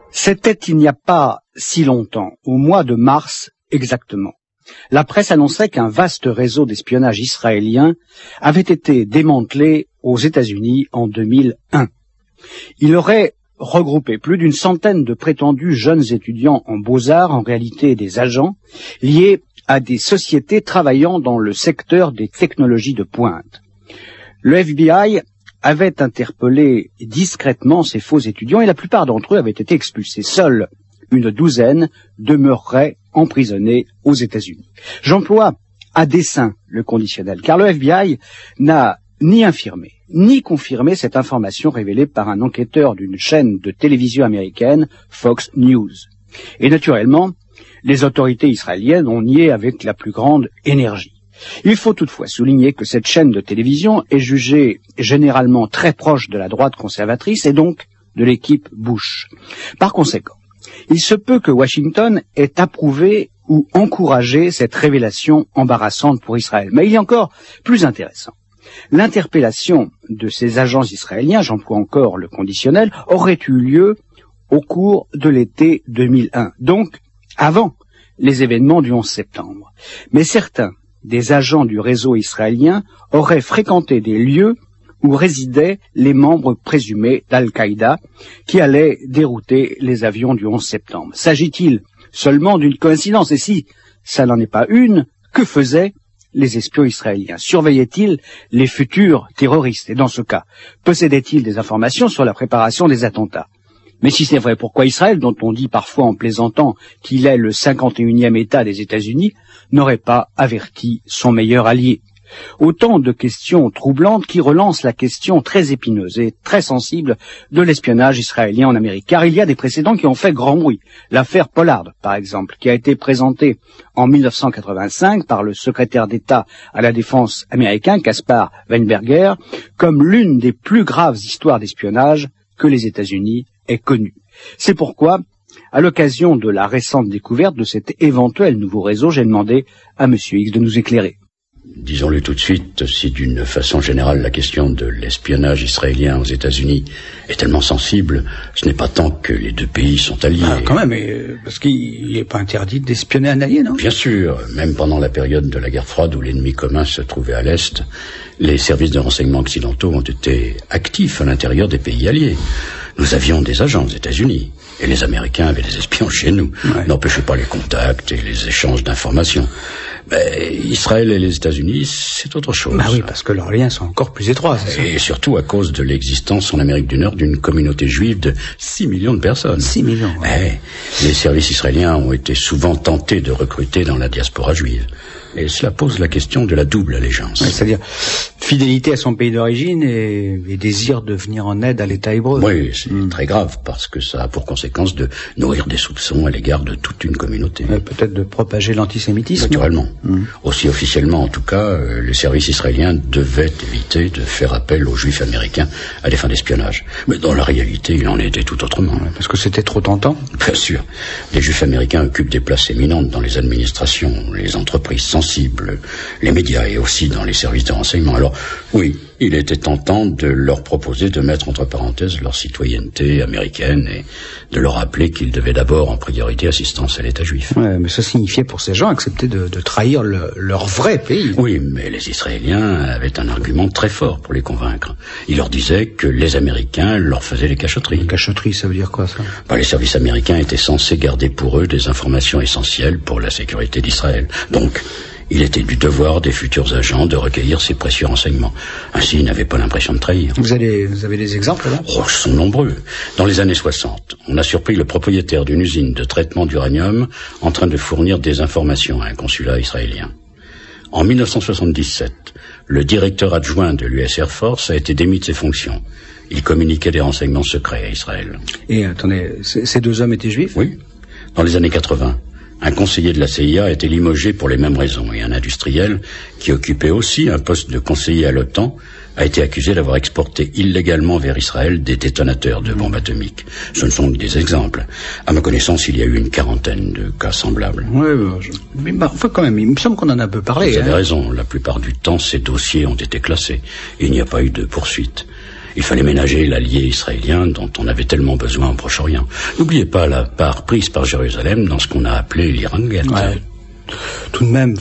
C'était il n'y a pas si longtemps, au mois de mars exactement. La presse annonçait qu'un vaste réseau d'espionnage israélien avait été démantelé aux États-Unis en 2001. Il aurait regroupé plus d'une centaine de prétendus jeunes étudiants en beaux-arts, en réalité des agents, liés à des sociétés travaillant dans le secteur des technologies de pointe. Le FBI avait interpellé discrètement ces faux étudiants et la plupart d'entre eux avaient été expulsés. Seule une douzaine demeureraient emprisonnés aux États-Unis. J'emploie à dessein le conditionnel, car le FBI n'a ni infirmé, ni confirmé cette information révélée par un enquêteur d'une chaîne de télévision américaine, Fox News. Et naturellement, les autorités israéliennes ont nié avec la plus grande énergie. Il faut toutefois souligner que cette chaîne de télévision est jugée généralement très proche de la droite conservatrice et donc de l'équipe Bush. Par conséquent, il se peut que Washington ait approuvé ou encouragé cette révélation embarrassante pour Israël. Mais il y a encore plus intéressant. L'interpellation de ces agents israéliens, j'emploie encore le conditionnel, aurait eu lieu au cours de l'été 2001, donc avant les événements du 11 septembre. Mais certains des agents du réseau israélien auraient fréquenté des lieux où résidaient les membres présumés d'Al-Qaïda qui allaient dérouter les avions du 11 septembre. S'agit-il seulement d'une coïncidence? Et si ça n'en est pas une, que faisaient les espions israéliens? Surveillaient-ils les futurs terroristes? Et dans ce cas, possédaient-ils des informations sur la préparation des attentats? Mais si c'est vrai, pourquoi Israël, dont on dit parfois en plaisantant qu'il est le 51e État des États-Unis, n'aurait pas averti son meilleur allié? Autant de questions troublantes qui relancent la question très épineuse et très sensible de l'espionnage israélien en Amérique. Car il y a des précédents qui ont fait grand bruit. L'affaire Pollard, par exemple, qui a été présentée en 1985 par le secrétaire d'État à la Défense américain, Caspar Weinberger, comme l'une des plus graves histoires d'espionnage que les États-Unis aient connues. C'est pourquoi, à l'occasion de la récente découverte de cet éventuel nouveau réseau, j'ai demandé à M. X de nous éclairer. Disons-le tout de suite, si d'une façon générale la question de l'espionnage israélien aux États-Unis est tellement sensible, ce n'est pas tant que les deux pays sont alliés. Ah, quand même, parce qu'il n'est pas interdit d'espionner un allié, non? Bien sûr, même pendant la période de la guerre froide où l'ennemi commun se trouvait à l'Est, les services de renseignement occidentaux ont été actifs à l'intérieur des pays alliés. Nous avions des agents aux États-Unis, et les Américains avaient des espions chez nous. Ouais. N'empêchez pas les contacts et les échanges d'informations. Mais Israël et les États-Unis, c'est autre chose. Bah oui, parce que leurs liens sont encore plus étroits. Et surtout à cause de l'existence en Amérique du Nord d'une communauté juive de 6 millions de personnes. 6 millions, ouais. Les services israéliens ont été souvent tentés de recruter dans la diaspora juive. Et cela pose la question de la double allégeance. Ouais, c'est-à-dire fidélité à son pays d'origine et désir de venir en aide à l'État hébreu. Oui, c'est très grave, parce que ça a pour conséquence de nourrir des soupçons à l'égard de toute une communauté. Peut-être de propager l'antisémitisme. Naturellement. Aussi officiellement, en tout cas, les services israéliens devaient éviter de faire appel aux juifs américains à des fins d'espionnage. Mais dans la réalité, il en était tout autrement. Ouais, parce que c'était trop tentant. Bien sûr. Les juifs américains occupent des places éminentes dans les administrations, les entreprises sensibles, les médias et aussi dans les services de renseignement. Alors, oui, il était tentant de leur proposer de mettre entre parenthèses leur citoyenneté américaine et de leur rappeler qu'ils devaient d'abord en priorité assistance à l'État juif. Ouais, mais ça signifiait pour ces gens accepter de trahir leur vrai pays. Oui, mais les Israéliens avaient un argument très fort pour les convaincre. Ils leur disaient que les Américains leur faisaient les cachotteries. Les cachotteries, ça veut dire quoi, ça? Les services américains étaient censés garder pour eux des informations essentielles pour la sécurité d'Israël. Donc, il était du devoir des futurs agents de recueillir ces précieux renseignements. Ainsi, ils n'avaient pas l'impression de trahir. Vous avez des exemples, là? Oh, ce sont nombreux. Dans les années 60, on a surpris le propriétaire d'une usine de traitement d'uranium en train de fournir des informations à un consulat israélien. En 1977, le directeur adjoint de l'US Air Force a été démis de ses fonctions. Il communiquait des renseignements secrets à Israël. Et attendez, ces deux hommes étaient juifs? Oui. Dans les années 80, un conseiller de la CIA a été limogé pour les mêmes raisons et un industriel qui occupait aussi un poste de conseiller à l'OTAN a été accusé d'avoir exporté illégalement vers Israël des détonateurs de bombes atomiques. Ce ne sont que des exemples. À ma connaissance, il y a eu une quarantaine de cas semblables. Oui, mais enfin quand même, il me semble qu'on en a un peu parlé. Vous avez raison, la plupart du temps, ces dossiers ont été classés et il n'y a pas eu de poursuite. Il fallait ménager l'allié israélien dont on avait tellement besoin au Proche-Orient. N'oubliez pas la part prise par Jérusalem dans ce qu'on a appelé l'Iran-Gate. Ouais. Tout de même,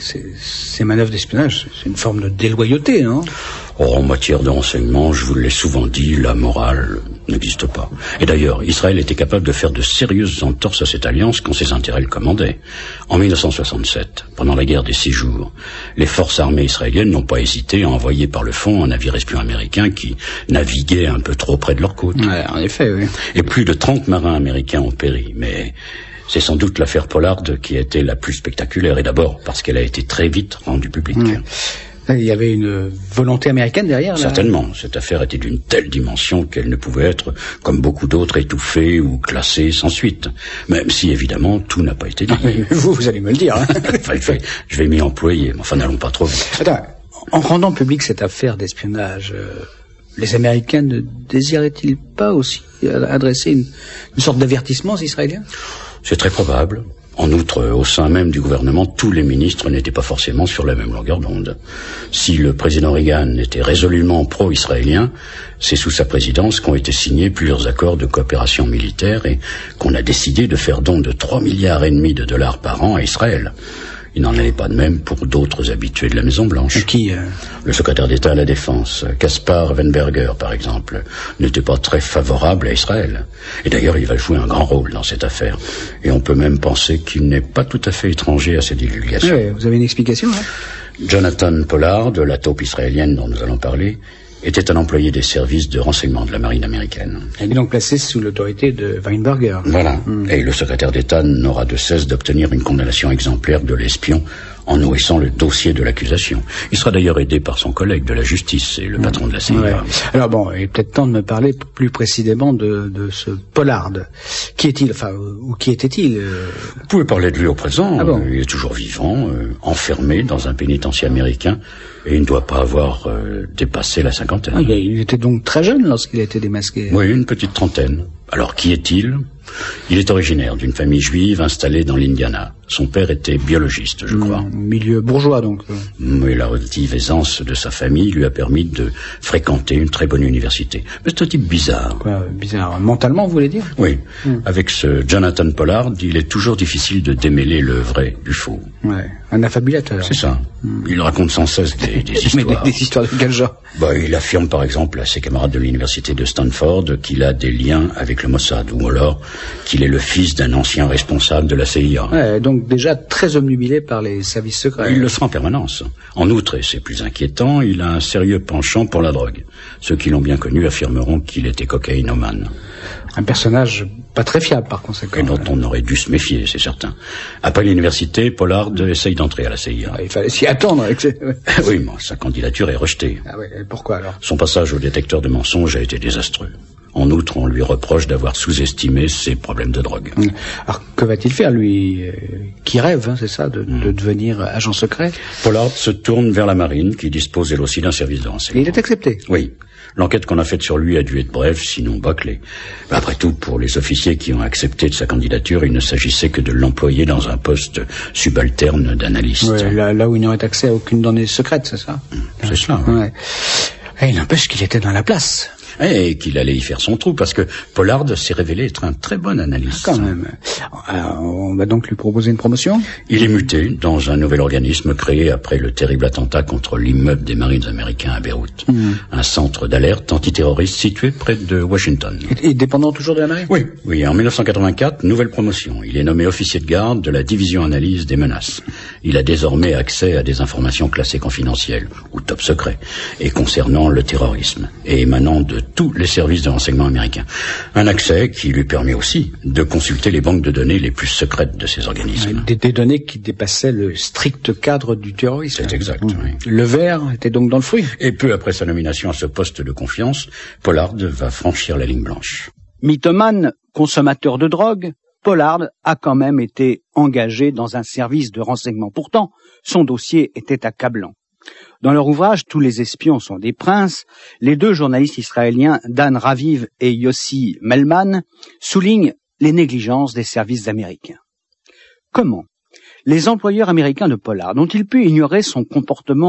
ces manœuvres d'espionnage, c'est une forme de déloyauté, non? En matière de renseignement, je vous l'ai souvent dit, la morale n'existe pas. Et d'ailleurs, Israël était capable de faire de sérieuses entorses à cette alliance quand ses intérêts le commandaient. En 1967, pendant la guerre des 6 jours, les forces armées israéliennes n'ont pas hésité à envoyer par le fond un navire espion américain qui naviguait un peu trop près de leur côte. Ouais, en effet, oui. Et plus de 30 marins américains ont péri, mais c'est sans doute l'affaire Pollard qui a été la plus spectaculaire, et d'abord parce qu'elle a été très vite rendue publique. Ouais. Il y avait une volonté américaine derrière, là. Certainement. Cette affaire était d'une telle dimension qu'elle ne pouvait être, comme beaucoup d'autres, étouffée ou classée sans suite. Même si, évidemment, tout n'a pas été dit. Vous allez me le dire. Hein. Enfin, je vais m'y employer, mais enfin, n'allons pas trop vite. Attends, en rendant publique cette affaire d'espionnage, les Américains ne désiraient-ils pas aussi adresser une sorte d'avertissement aux Israéliens? C'est très probable. En outre, au sein même du gouvernement, tous les ministres n'étaient pas forcément sur la même longueur d'onde. Si le président Reagan était résolument pro-israélien, c'est sous sa présidence qu'ont été signés plusieurs accords de coopération militaire et qu'on a décidé de faire don de 3,5 milliards de dollars par an à Israël. Il n'en allait pas de même pour d'autres habitués de la Maison-Blanche. Qui Le secrétaire d'État à la Défense, Caspar Weinberger, par exemple, n'était pas très favorable à Israël. Et d'ailleurs, il va jouer un grand rôle dans cette affaire. Et on peut même penser qu'il n'est pas tout à fait étranger à ces divulgations. Oui, vous avez une explication, hein? Jonathan Pollard, de la taupe israélienne dont nous allons parler, était un employé des services de renseignement de la marine américaine. Il est donc placé sous l'autorité de Weinberger. Voilà. Et le secrétaire d'État n'aura de cesse d'obtenir une condamnation exemplaire de l'espion en nourrissant le dossier de l'accusation. Il sera d'ailleurs aidé par son collègue de la justice et le patron de la CIA. Ouais. Alors bon, il est peut-être temps de me parler plus précisément de ce Pollard. Qui est-il, enfin, ou qui était-il Vous pouvez parler de lui au présent. Ah bon? Il est toujours vivant, enfermé dans un pénitencier américain, et il ne doit pas avoir dépassé la cinquantaine. Ah, il était donc très jeune lorsqu'il a été démasqué. Oui, une petite trentaine. Alors, qui est-il ? Il est originaire d'une famille juive installée dans l'Indiana. Son père était biologiste, je crois. Milieu bourgeois, donc. Mais la relative aisance de sa famille lui a permis de fréquenter une très bonne université. Mais c'est un type bizarre. Quoi, bizarre? Mentalement, vous voulez dire? Oui. Avec ce Jonathan Pollard, il est toujours difficile de démêler le vrai du faux. Ouais. Un affabulateur. C'est ça. Il raconte sans cesse des histoires. Mais des histoires de quel genre? Il affirme par exemple à ses camarades de l'université de Stanford qu'il a des liens avec le Mossad, ou alors qu'il est le fils d'un ancien responsable de la CIA. Ouais, donc déjà très obnubilé par les services secrets. Il le sera en permanence. En outre, et c'est plus inquiétant, il a un sérieux penchant pour la drogue. Ceux qui l'ont bien connu affirmeront qu'il était cocaïnomane. Un personnage pas très fiable, par conséquent. Et dont on aurait dû se méfier, c'est certain. Après l'université, Pollard essaye d'entrer à la CIA. Il fallait s'y attendre. Oui, mais sa candidature est rejetée. Ah oui, pourquoi alors? Son passage au détecteur de mensonges a été désastreux. En outre, on lui reproche d'avoir sous-estimé ses problèmes de drogue. Alors, que va-t-il faire, lui, qui rêve, c'est ça, de devenir agent secret? Pollard se tourne vers la marine, qui dispose elle aussi d'un service de renseignement. Et il est accepté? Oui. L'enquête qu'on a faite sur lui a dû être brève, sinon bâclée. Après tout, pour les officiers qui ont accepté de sa candidature, il ne s'agissait que de l'employer dans un poste subalterne d'analyste. Ouais, là où il n'aurait accès à aucune donnée secrète, c'est ça? C'est cela. Ouais. Et il n'empêche qu'il était dans la place. Et qu'il allait y faire son trou, parce que Pollard s'est révélé être un très bon analyste. Quand même. Alors, on va donc lui proposer une promotion? Il est muté dans un nouvel organisme créé après le terrible attentat contre l'immeuble des Marines américains à Beyrouth. Un centre d'alerte antiterroriste situé près de Washington. Et dépendant toujours de la marine? Oui, en 1984, nouvelle promotion. Il est nommé officier de garde de la division analyse des menaces. Il a désormais accès à des informations classées confidentielles, ou top secret, et concernant le terrorisme, et émanant de tous les services de renseignement américains. Un accès qui lui permet aussi de consulter les banques de données les plus secrètes de ces organismes. Des données qui dépassaient le strict cadre du terrorisme. C'est exact, oui. Le verre était donc dans le fruit. Et peu après sa nomination à ce poste de confiance, Pollard va franchir la ligne blanche. Mythomane, consommateur de drogue, Pollard a quand même été engagé dans un service de renseignement. Pourtant, son dossier était accablant. Dans leur ouvrage « Tous les espions sont des princes », les deux journalistes israéliens Dan Raviv et Yossi Melman soulignent les négligences des services américains. Comment les employeurs américains de Pollard ont-ils pu ignorer son comportement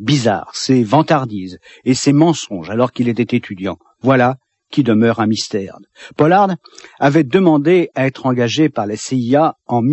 bizarres, ses vantardises et ses mensonges alors qu'il était étudiant. Voilà qui demeure un mystère. Pollard avait demandé à être engagé par la CIA en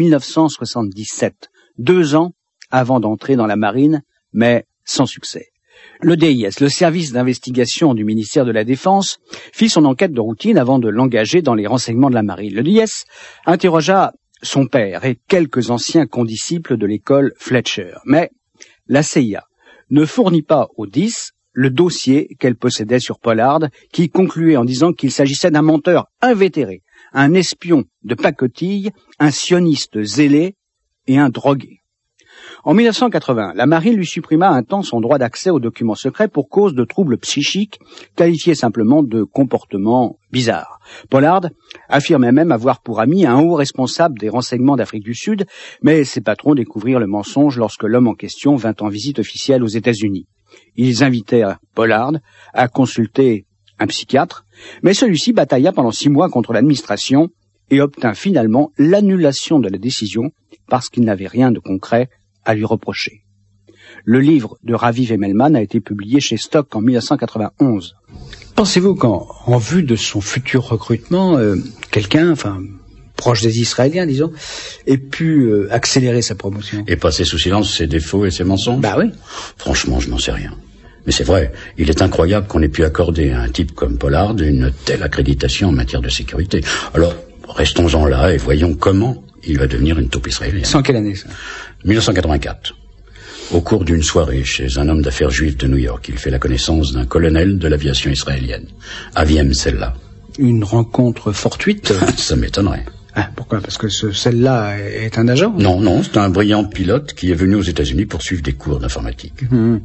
1977, 2 ans avant d'entrer dans la marine, mais sans succès. Le DIS, le service d'investigation du ministère de la Défense, fit son enquête de routine avant de l'engager dans les renseignements de la marine. Le DIS interrogea son père et quelques anciens condisciples de l'école Fletcher. Mais la CIA ne fournit pas au 10 le dossier qu'elle possédait sur Pollard, qui concluait en disant qu'il s'agissait d'un menteur invétéré, un espion de pacotille, un sioniste zélé et un drogué. En 1980, la marine lui supprima un temps son droit d'accès aux documents secrets pour cause de troubles psychiques, qualifiés simplement de comportements bizarres. Pollard affirmait même avoir pour ami un haut responsable des renseignements d'Afrique du Sud, mais ses patrons découvrirent le mensonge lorsque l'homme en question vint en visite officielle aux États-Unis. Ils invitèrent Pollard à consulter un psychiatre, mais celui-ci batailla pendant 6 mois contre l'administration et obtint finalement l'annulation de la décision parce qu'il n'avait rien de concret à lui reprocher. Le livre de Ravi Vemelman a été publié chez Stock en 1991. Pensez-vous qu'en vue de son futur recrutement, quelqu'un, proche des Israéliens, disons, ait pu accélérer sa promotion? Et passer sous silence ses défauts et ses mensonges? Bah oui. Franchement, je n'en sais rien. Mais c'est vrai, il est incroyable qu'on ait pu accorder à un type comme Pollard une telle accréditation en matière de sécurité. Alors, restons-en là et voyons comment il va devenir une taupe israélienne. C'est en quelle année, ça? 1984. Au cours d'une soirée chez un homme d'affaires juif de New York, il fait la connaissance d'un colonel de l'aviation israélienne, Aviem Sella. Une rencontre fortuite? Ça m'étonnerait. Ah, pourquoi? Parce que celle-là est un agent? Non, c'est un brillant pilote qui est venu aux États-Unis pour suivre des cours d'informatique.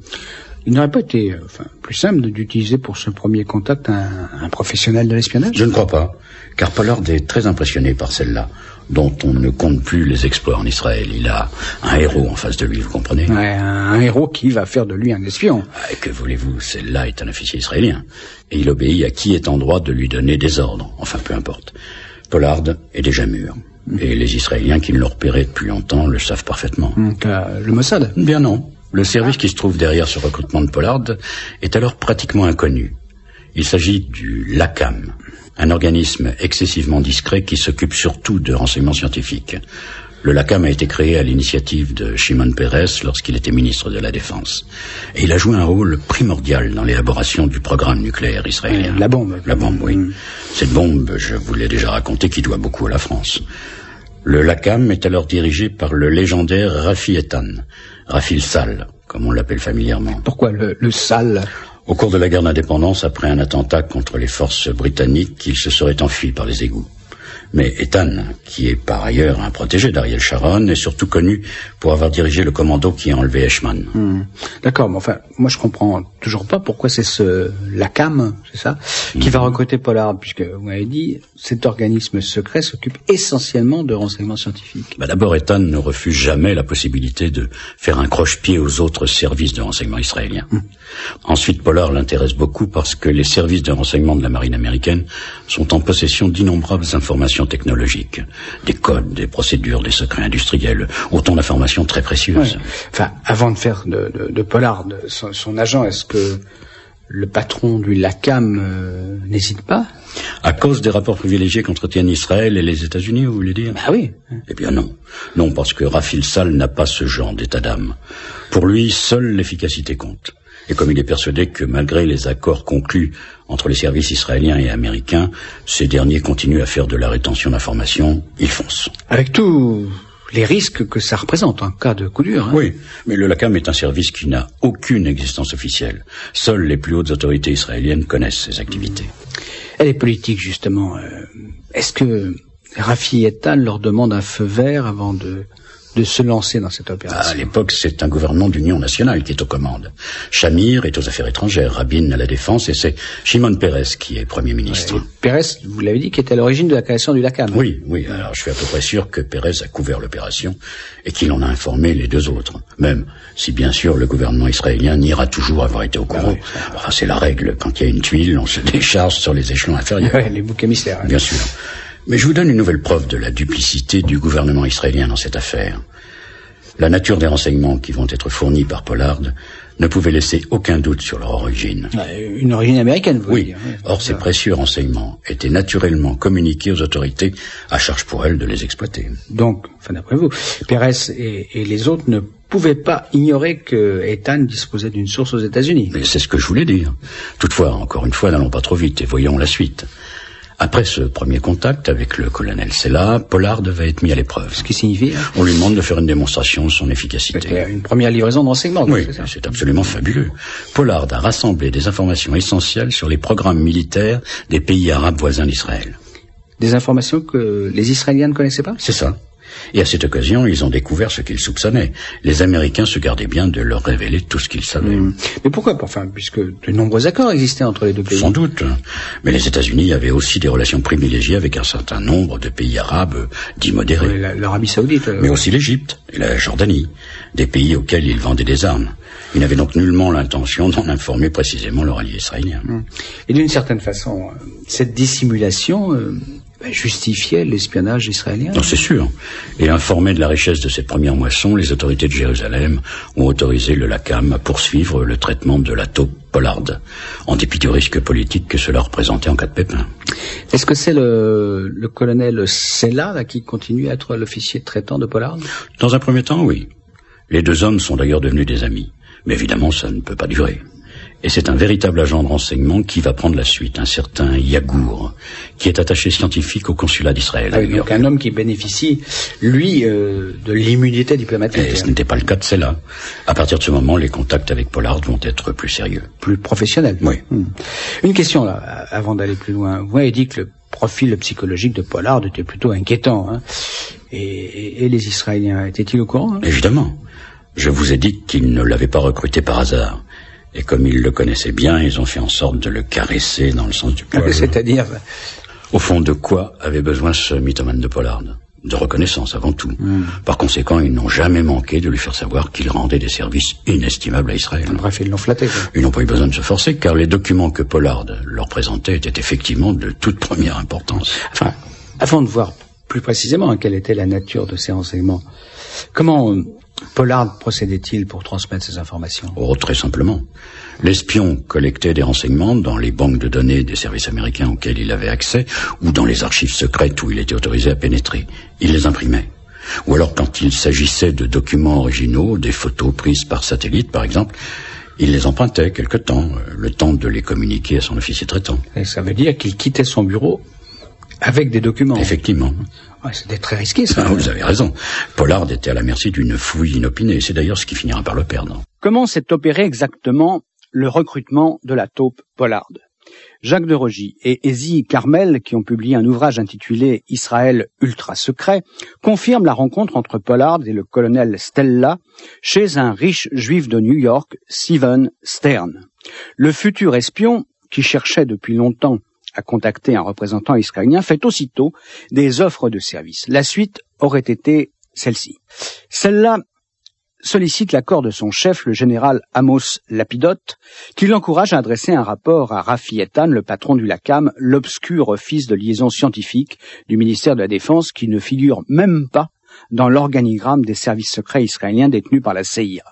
Il n'aurait pas été plus simple d'utiliser pour ce premier contact un professionnel de l'espionnage? Je ne crois pas, car Pollard est très impressionné par celle-là, dont on ne compte plus les exploits en Israël. Il a un héros en face de lui, vous comprenez? Ouais, un héros qui va faire de lui un espion. Et que voulez-vous, celle-là est un officier israélien, et il obéit à qui est en droit de lui donner des ordres, enfin peu importe. Pollard est déjà mûr, et les Israéliens qui ne le repéraient depuis longtemps le savent parfaitement. Donc, le Mossad? Bien non. Le service qui se trouve derrière ce recrutement de Pollard est alors pratiquement inconnu. Il s'agit du LACAM, un organisme excessivement discret qui s'occupe surtout de renseignements scientifiques. Le LACAM a été créé à l'initiative de Shimon Peres lorsqu'il était ministre de la Défense. Et il a joué un rôle primordial dans l'élaboration du programme nucléaire israélien. La bombe. La bombe, oui. Cette bombe, je vous l'ai déjà raconté, qui doit beaucoup à la France. Le LACAM est alors dirigé par le légendaire Rafi Eitan, Rafi le Sale, comme on l'appelle familièrement. Pourquoi le Sale? Au cours de la guerre d'indépendance, après un attentat contre les forces britanniques, il se serait enfui par les égouts. Mais Eitan, qui est par ailleurs un protégé d'Ariel Sharon, est surtout connu pour avoir dirigé le commando qui a enlevé Eichmann. D'accord, mais moi je comprends toujours pas pourquoi c'est ce LACAM, c'est ça, qui va recruter Pollard, puisque vous m'avez dit, cet organisme secret s'occupe essentiellement de renseignements scientifiques. D'abord, Eitan ne refuse jamais la possibilité de faire un croche-pied aux autres services de renseignement israéliens. Ensuite, Pollard l'intéresse beaucoup parce que les services de renseignement de la marine américaine sont en possession d'innombrables informations technologiques, des codes, des procédures, des secrets industriels, autant d'informations très précieuses. Ouais. Avant de faire de Pollard son agent, est-ce que le patron du LACAM n'hésite pas? À cause des rapports privilégiés qu'entretiennent Israël et les États-Unis, vous voulez dire? Ah oui. Eh bien non. Non, parce que Rafi le Sale n'a pas ce genre d'état d'âme. Pour lui, seule l'efficacité compte. Et comme il est persuadé que malgré les accords conclus entre les services israéliens et américains, ces derniers continuent à faire de la rétention d'informations, il fonce. Avec tous les risques que ça représente en cas de coup dur. Oui, mais le LACAM est un service qui n'a aucune existence officielle. Seules les plus hautes autorités israéliennes connaissent ses activités. Et les politiques, justement, est-ce que Rafi Eitan leur demande un feu vert avant de se lancer dans cette opération? À l'époque, c'est un gouvernement d'union nationale qui est aux commandes. Shamir est aux affaires étrangères, Rabin à la défense, et c'est Shimon Peres qui est Premier ministre. Peres, vous l'avez dit, qui est à l'origine de la création du LACAM. Oui, alors je suis à peu près sûr que Peres a couvert l'opération et qu'il en a informé les deux autres. Même si, bien sûr, le gouvernement israélien niera toujours avoir été au courant. Enfin, c'est la règle. Quand il y a une tuile, on se décharge sur les échelons inférieurs. Les boucs émissaires. Bien sûr. Mais je vous donne une nouvelle preuve de la duplicité du gouvernement israélien dans cette affaire. La nature des renseignements qui vont être fournis par Pollard ne pouvaient laisser aucun doute sur leur origine. Une origine américaine, vous voulez dire. Or, ces précieux renseignements étaient naturellement communiqués aux autorités, à charge pour elles de les exploiter. Donc, d'après vous, Pérez et les autres ne pouvaient pas ignorer que Eitan disposait d'une source aux États-Unis. Mais c'est ce que je voulais dire. Toutefois, encore une fois, n'allons pas trop vite et voyons la suite. Après ce premier contact avec le colonel Sella, Pollard va être mis à l'épreuve. Ce qui signifie... On lui demande de faire une démonstration de son efficacité. Une première livraison de renseignements. Oui, c'est absolument fabuleux. Pollard a rassemblé des informations essentielles sur les programmes militaires des pays arabes voisins d'Israël. Des informations que les Israéliens ne connaissaient pas ? C'est ça. Et à cette occasion, ils ont découvert ce qu'ils soupçonnaient. Les Américains se gardaient bien de leur révéler tout ce qu'ils savaient. Mais pourquoi ? Enfin, puisque de nombreux accords existaient entre les deux pays. Sans doute. Mais les États-Unis avaient aussi des relations privilégiées avec un certain nombre de pays arabes dits modérés. L'Arabie Saoudite. Mais aussi l'Égypte et la Jordanie, des pays auxquels ils vendaient des armes. Ils n'avaient donc nullement l'intention d'en informer précisément leur allié israélien. Et d'une certaine façon, cette dissimulation... justifiait l'espionnage israélien. Non, c'est sûr. Et informé de la richesse de cette première moisson, les autorités de Jérusalem ont autorisé le LACAM à poursuivre le traitement de la taupe Pollard, en dépit du risque politique que cela représentait en cas de pépin. Est-ce que c'est le colonel Sella qui continue à être l'officier traitant de Pollard ? Dans un premier temps, oui. Les deux hommes sont d'ailleurs devenus des amis. Mais évidemment, ça ne peut pas durer. Et c'est un véritable agent de renseignement qui va prendre la suite, un certain Yagour, qui est attaché scientifique au consulat d'Israël. Donc un homme qui bénéficie, lui, de l'immunité diplomatique. Et ce n'était pas le cas de Sella. À partir de ce moment, les contacts avec Pollard vont être plus sérieux. Plus professionnels. Oui. Une question, là, avant d'aller plus loin. Vous avez dit que le profil psychologique de Pollard était plutôt inquiétant. Hein. Et les Israéliens étaient-ils au courant ? Évidemment. Je vous ai dit qu'ils ne l'avaient pas recruté par hasard. Et comme ils le connaissaient bien, ils ont fait en sorte de le caresser dans le sens du poil. C'est-à-dire... Au fond, de quoi avait besoin ce mythomane de Pollard ? De reconnaissance, avant tout. Par conséquent, ils n'ont jamais manqué de lui faire savoir qu'il rendait des services inestimables à Israël. Bref, ils l'ont flatté. Ils n'ont pas eu besoin de se forcer, car les documents que Pollard leur présentait étaient effectivement de toute première importance. Enfin, avant de voir plus précisément quelle était la nature de ces renseignements, comment... Pollard procédait-il pour transmettre ces informations ? Oh, très simplement. L'espion collectait des renseignements dans les banques de données des services américains auxquels il avait accès, ou dans les archives secrètes où il était autorisé à pénétrer. Il les imprimait. Ou alors, quand il s'agissait de documents originaux, des photos prises par satellite, par exemple, il les empruntait quelque temps, le temps de les communiquer à son officier traitant. Et ça veut dire qu'il quittait son bureau avec des documents. Effectivement. C'était très risqué, ça. Vous avez raison. Pollard était à la merci d'une fouille inopinée. C'est d'ailleurs ce qui finira par le perdre. Comment s'est opéré exactement le recrutement de la taupe Pollard ? Jacques de Rogy et Ezi Carmel, qui ont publié un ouvrage intitulé « Israël ultra secret », confirment la rencontre entre Pollard et le colonel Stella chez un riche juif de New York, Steven Stern. Le futur espion, qui cherchait depuis longtemps à contacter un représentant israélien, fait aussitôt des offres de service. La suite aurait été celle-ci. Celle-là sollicite l'accord de son chef, le général Amos Lapidot, qui l'encourage à adresser un rapport à Rafi Eitan, le patron du LACAM, l'obscur office de liaison scientifique du ministère de la Défense, qui ne figure même pas dans l'organigramme des services secrets israéliens détenus par la CIA.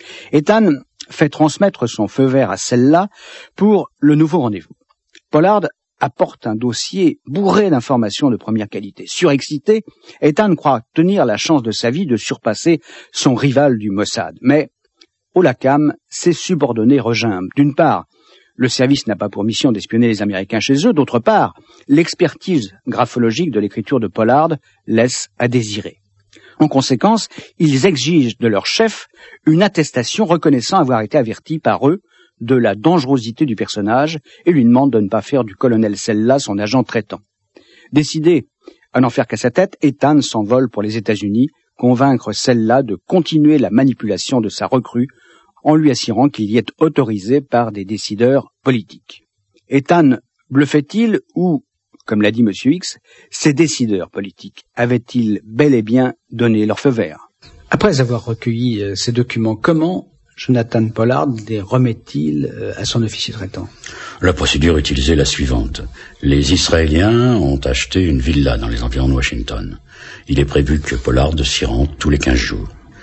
Eitan fait transmettre son feu vert à celle-là pour le nouveau rendez-vous. Pollard apporte un dossier bourré d'informations de première qualité. Surexcité, Eitan croit tenir la chance de sa vie de surpasser son rival du Mossad. Mais au LACAM, ses subordonnés regimbent. D'une part, le service n'a pas pour mission d'espionner les Américains chez eux. D'autre part, l'expertise graphologique de l'écriture de Pollard laisse à désirer. En conséquence, ils exigent de leur chef une attestation reconnaissant avoir été avertis par eux de la dangerosité du personnage et lui demande de ne pas faire du colonel Sella son agent traitant. Décidé à n'en faire qu'à sa tête, Eitan s'envole pour les États-Unis, convaincre Sella de continuer la manipulation de sa recrue en lui assurant qu'il y est autorisé par des décideurs politiques. Eitan bluffait-il ou, comme l'a dit M. X, ces décideurs politiques avaient-ils bel et bien donné leur feu vert ? Après avoir recueilli ces documents, comment Jonathan Pollard les remet-il à son officier traitant ? La procédure utilisée est la suivante. Les Israéliens ont acheté une villa dans les environs de Washington. Il est prévu que Pollard s'y rende tous les 15 jours.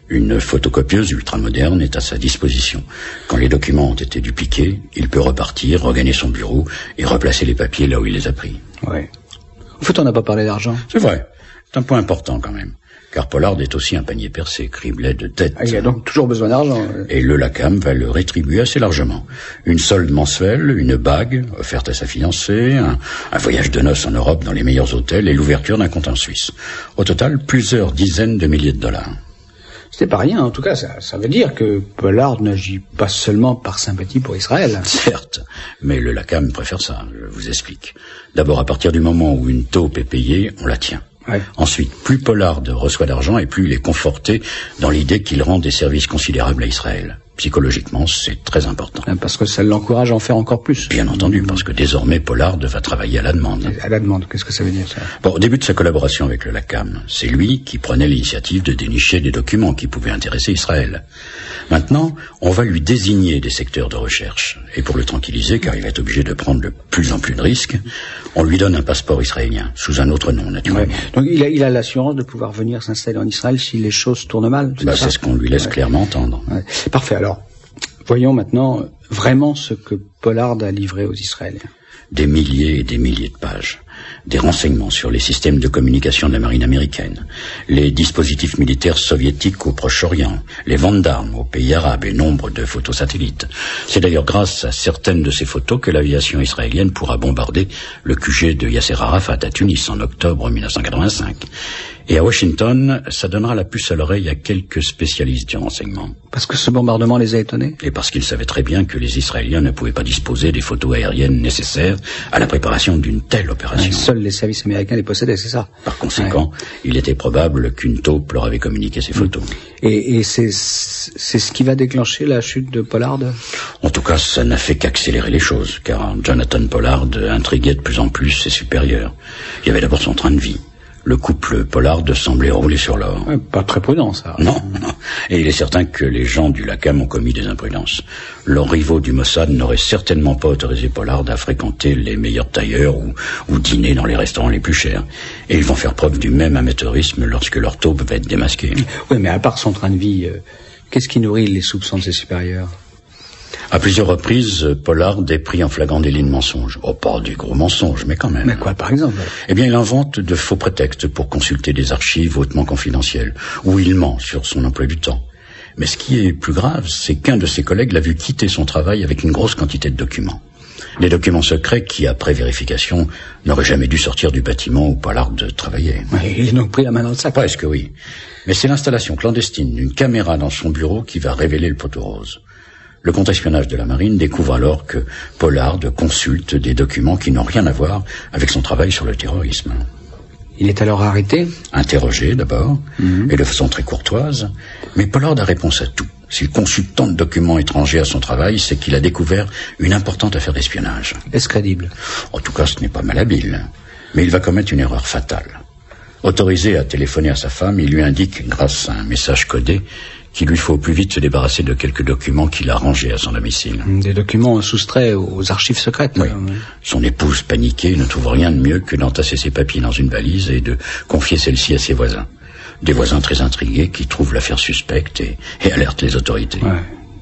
Une photocopieuse ultramoderne est à sa disposition. Quand les documents ont été dupliqués, il peut repartir, regagner son bureau et replacer les papiers là où il les a pris. Ouais. En fait, on n'a pas parlé d'argent. C'est vrai. C'est un point important quand même. Car Pollard est aussi un panier percé, criblé de dettes. Il a donc toujours besoin d'argent. Et le LACAM va le rétribuer assez largement. Une solde mensuelle, une bague offerte à sa fiancée, un voyage de noces en Europe dans les meilleurs hôtels et l'ouverture d'un compte en Suisse. Au total, plusieurs dizaines de milliers de dollars. C'est pas rien, en tout cas, ça veut dire que Pollard n'agit pas seulement par sympathie pour Israël. Certes, mais le LACAM préfère ça, je vous explique. D'abord, à partir du moment où une taupe est payée, on la tient. Ouais. Ensuite, plus Pollard reçoit d'argent et plus il est conforté dans l'idée qu'il rend des services considérables à Israël. Psychologiquement, c'est très important. Parce que ça l'encourage à en faire encore plus. Bien entendu, parce que désormais Pollard va travailler à la demande. À la demande, qu'est-ce que ça veut dire ça? Bon, au début de sa collaboration avec le LACAM, c'est lui qui prenait l'initiative de dénicher des documents qui pouvaient intéresser Israël. Maintenant, on va lui désigner des secteurs de recherche. Et pour le tranquilliser, car il va être obligé de prendre de plus en plus de risques, on lui donne un passeport israélien, sous un autre nom, naturellement. Ouais. Donc il a l'assurance de pouvoir venir s'installer en Israël si les choses tournent mal. C'est ce qu'on lui laisse clairement entendre. Ouais. Parfait. Alors, voyons maintenant vraiment ce que Pollard a livré aux Israéliens. Des milliers et des milliers de pages. Des renseignements sur les systèmes de communication de la marine américaine, les dispositifs militaires soviétiques au Proche-Orient, les ventes d'armes aux pays arabes et nombre de photos satellites. C'est d'ailleurs grâce à certaines de ces photos que l'aviation israélienne pourra bombarder le QG de Yasser Arafat à Tunis en octobre 1985. Et à Washington, ça donnera la puce à l'oreille à quelques spécialistes du renseignement. Parce que ce bombardement les a étonnés? Et parce qu'ils savaient très bien que les Israéliens ne pouvaient pas disposer des photos aériennes nécessaires à la préparation d'une telle opération. Seuls les services américains les possédaient, c'est ça? Par conséquent, il était probable qu'une taupe leur avait communiqué ces photos. Et c'est ce qui va déclencher la chute de Pollard? En tout cas, ça n'a fait qu'accélérer les choses, car Jonathan Pollard intriguait de plus en plus ses supérieurs. Il y avait d'abord son train de vie. Le couple Pollard semblait rouler sur l'or. Ouais, pas très prudent, ça. Non. Et il est certain que les gens du LACAM ont commis des imprudences. Leurs rivaux du Mossad n'auraient certainement pas autorisé Pollard à fréquenter les meilleurs tailleurs ou dîner dans les restaurants les plus chers. Et ils vont faire preuve du même amateurisme lorsque leur taupe va être démasquée. Oui, mais à part son train de vie, qu'est-ce qui nourrit les soupçons de ses supérieurs? À plusieurs reprises, Pollard est pris en flagrant délit de mensonge. Oh, pas du gros mensonge, mais quand même. Mais quoi, par exemple? Eh bien, il invente de faux prétextes pour consulter des archives hautement confidentielles, ou il ment sur son emploi du temps. Mais ce qui est plus grave, c'est qu'un de ses collègues l'a vu quitter son travail avec une grosse quantité de documents. Des documents secrets qui, après vérification, n'auraient jamais dû sortir du bâtiment où Pollard travaillait. Ouais, il a donc pris la main dans le sac. Presque, oui. Mais c'est l'installation clandestine d'une caméra dans son bureau qui va révéler le poteau rose. Le contre-espionnage de la marine découvre alors que Pollard consulte des documents qui n'ont rien à voir avec son travail sur le terrorisme. Il est alors arrêté? Interrogé d'abord, et de façon très courtoise, mais Pollard a réponse à tout. S'il consulte tant de documents étrangers à son travail, c'est qu'il a découvert une importante affaire d'espionnage. Est-ce crédible? En tout cas, ce n'est pas malhabile, mais il va commettre une erreur fatale. Autorisé à téléphoner à sa femme, il lui indique, grâce à un message codé, qu'il lui faut au plus vite se débarrasser de quelques documents qu'il a rangés à son domicile. Des documents soustraits aux archives secrètes. Oui. Son épouse, paniquée, ne trouve rien de mieux que d'entasser ses papiers dans une valise et de confier celle-ci à ses voisins. Des voisins très intrigués qui trouvent l'affaire suspecte et alertent les autorités. Ouais.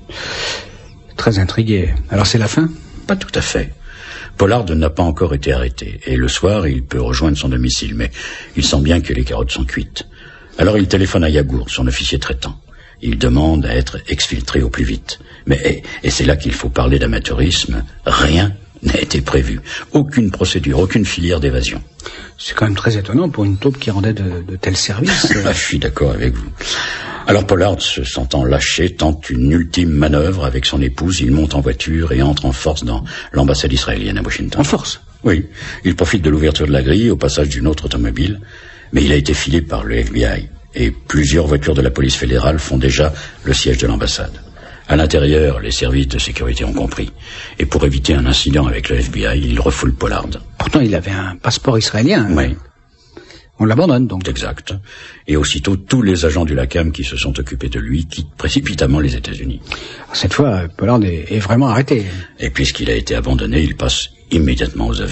Très intrigués. Alors c'est la fin? Pas tout à fait. Pollard n'a pas encore été arrêté, et le soir, il peut rejoindre son domicile, mais il sent bien que les carottes sont cuites. Alors il téléphone à Yagour, son officier traitant. Il demande à être exfiltré au plus vite. Mais, et c'est là qu'il faut parler d'amateurisme, rien n'a été prévu. Aucune procédure, aucune filière d'évasion. C'est quand même très étonnant pour une taupe qui rendait de tels services. Je suis d'accord avec vous. Alors Pollard, se sentant lâché, tente une ultime manœuvre avec son épouse. Il monte en voiture et entre en force dans l'ambassade israélienne à Washington. En force? Oui. Il profite de l'ouverture de la grille au passage d'une autre automobile, mais il a été filé par le FBI. Et plusieurs voitures de la police fédérale font déjà le siège de l'ambassade. À l'intérieur, les services de sécurité ont compris. Et pour éviter un incident avec le FBI, ils refoulent Pollard. Pourtant, il avait un passeport israélien. Oui. On l'abandonne donc. Exact. Et aussitôt, tous les agents du LACAM qui se sont occupés de lui quittent précipitamment les États-Unis. Cette fois, Pollard est vraiment arrêté. Et puisqu'il a été abandonné, il passe immédiatement aux aveux.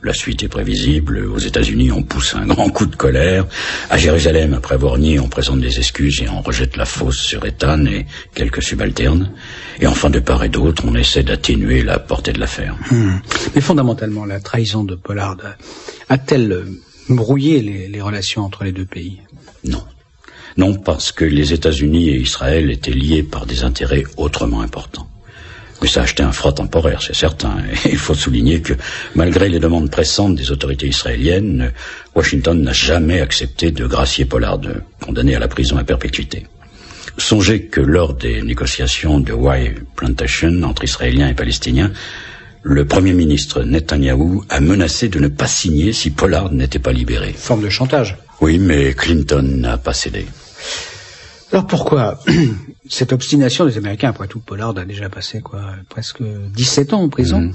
La suite est prévisible. Aux États-Unis, on pousse un grand coup de colère. À Jérusalem, après avoir nié, on présente des excuses et on rejette la fausse sur Ethan et quelques subalternes. Et enfin, de part et d'autre, on essaie d'atténuer la portée de l'affaire. Mais fondamentalement, la trahison de Pollard a-t-elle brouillé les relations entre les deux pays? Non. Non, parce que les États-Unis et Israël étaient liés par des intérêts autrement importants. Mais ça a acheté un froid temporaire, c'est certain. Et il faut souligner que, malgré les demandes pressantes des autorités israéliennes, Washington n'a jamais accepté de gracier Pollard, condamné à la prison à perpétuité. Songez que lors des négociations de Wye Plantation entre Israéliens et Palestiniens, le Premier ministre Netanyahou a menacé de ne pas signer si Pollard n'était pas libéré. Forme de chantage. Oui, mais Clinton n'a pas cédé. Alors pourquoi cette obstination des Américains? Après tout, Pollard a déjà passé presque 17 ans en prison.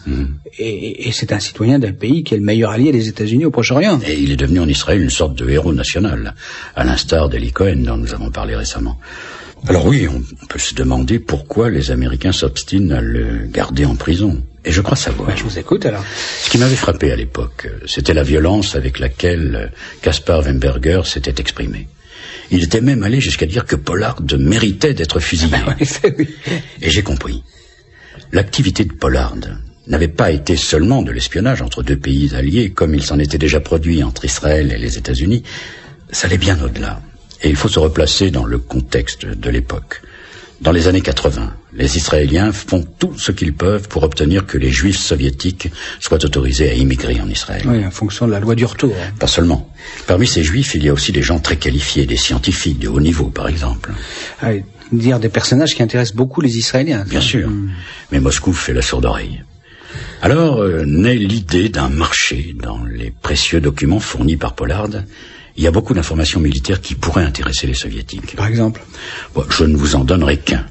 Et c'est un citoyen d'un pays qui est le meilleur allié des États-Unis au Proche-Orient. Et il est devenu en Israël une sorte de héros national, à l'instar d'Eli Cohen dont nous avons parlé récemment. Alors oui, on peut se demander pourquoi les Américains s'obstinent à le garder en prison. Et je crois savoir. Je vous écoute alors. Ce qui m'avait frappé à l'époque, c'était la violence avec laquelle Caspar Weinberger s'était exprimé. Il était même allé jusqu'à dire que Pollard méritait d'être fusillé. Oui. Et j'ai compris. L'activité de Pollard n'avait pas été seulement de l'espionnage entre deux pays alliés, comme il s'en était déjà produit entre Israël et les États-Unis. Ça allait bien au-delà. Et il faut se replacer dans le contexte de l'époque. Dans les années 80, les Israéliens font tout ce qu'ils peuvent pour obtenir que les Juifs soviétiques soient autorisés à immigrer en Israël. Oui, en fonction de la loi du retour. Pas seulement. Parmi ces Juifs, il y a aussi des gens très qualifiés, des scientifiques de haut niveau, par exemple. Ah, dire des personnages qui intéressent beaucoup les Israéliens. Bien sûr. Mais Moscou fait la sourde oreille. Alors naît l'idée d'un marché dans les précieux documents fournis par Pollard. Il y a beaucoup d'informations militaires qui pourraient intéresser les soviétiques. Par exemple? Bon, je ne vous en donnerai qu'un.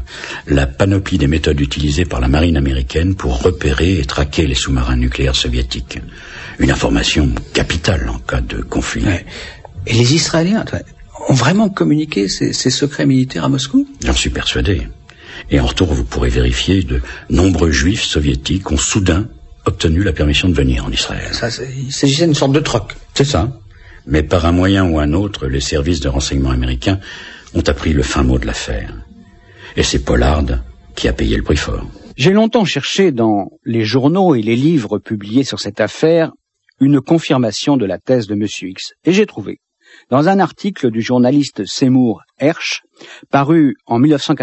La panoplie des méthodes utilisées par la marine américaine pour repérer et traquer les sous-marins nucléaires soviétiques. Une information capitale en cas de conflit. Ouais. Et les Israéliens ont vraiment communiqué ces secrets militaires à Moscou? J'en suis persuadé. Et en retour, vous pourrez vérifier de nombreux juifs soviétiques ont soudain obtenu la permission de venir en Israël. Il s'agissait d'une sorte de troc. C'est ça. Mais par un moyen ou un autre, les services de renseignement américains ont appris le fin mot de l'affaire. Et c'est Pollard qui a payé le prix fort. J'ai longtemps cherché dans les journaux et les livres publiés sur cette affaire une confirmation de la thèse de M. X. Et j'ai trouvé, dans un article du journaliste Seymour Hersh, paru en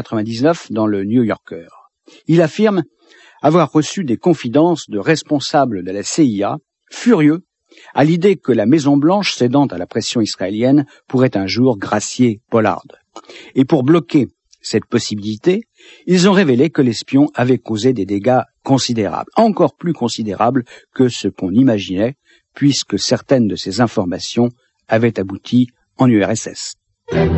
1999 dans le New Yorker. Il affirme avoir reçu des confidences de responsables de la CIA, furieux à l'idée que la Maison-Blanche, cédant à la pression israélienne, pourrait un jour gracier Pollard. Et pour bloquer cette possibilité, ils ont révélé que l'espion avait causé des dégâts considérables, encore plus considérables que ce qu'on imaginait, puisque certaines de ces informations avaient abouti en URSS.